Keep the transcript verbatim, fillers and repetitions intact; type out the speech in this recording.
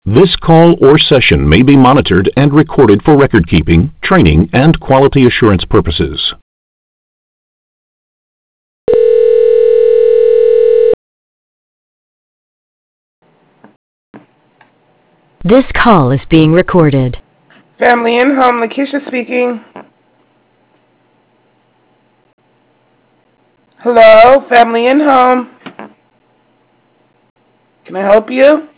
This call or session may be monitored and recorded for record keeping, training, and quality assurance purposes. This call is being recorded. Family in Home, Lakeisha speaking. Hello, Family in Home. Can I help you?